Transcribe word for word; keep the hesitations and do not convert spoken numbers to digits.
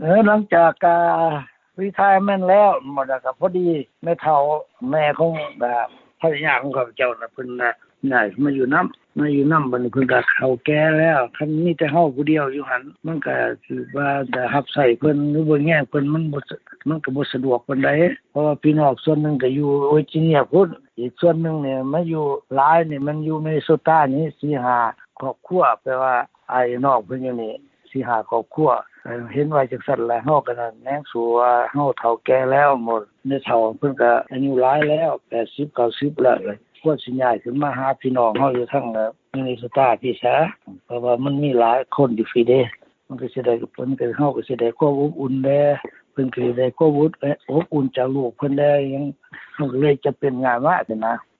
เออหลังจากการีไทร์แม่นแล้วหมดแล้วก็พอดีแม่เฒ่าแม่ของแบบภรรยาของข้าพเจ้าน่ะเพิ่นน่ะย้ายมาอยู่นำมาอยู่นำบัดนี้เพิ่นก็เฒ่าแก่แล้วคันมีแต่เฮาผู้เดียวอยู่หั่นมันก็สิว่าจะรับใช้เพิ่นหรือบ่แย่งเพิ่นมันบ่มันก็บ่สะดวกปานใดเพราะว่าพี่น้องส่วนนึงก็อยู่เวอร์จิเนียพุ่นอีกส่วนนึงเนี่ยมาอยู่หลายนี่มันอยู่มินนิโซตานี่ สี่ห้า ครอบครัวแปลว่าอ้ายน้องเพิ่นอยู่นี่ สี่ห้า ครอบครัวเห็นว่าจังซั่นแหละเฮาก็นั่นแหน่งสู่ว่าเฮาเฒ่าแก่แล้วหมดในเฒ่าเพิ่นก็อายุหลายแล้วแปดสิบ เก้าสิบแล้วควรสิย้ายขึ้นมาหาพี่น้องเฮาอยู่ทางมินนิโซตาพี่ซะเพราะว่ามันมีหลายคนอยู่ฟิเดมันก็สิได้เพิ่นก็เฮาก็สิได้ความอบอุ่นแด่เพิ่นก็ได้ความอบอุ่นจากลูกเพิ่นได้ยังเฮาก็เลยจะเป็นงานว่าจังนะ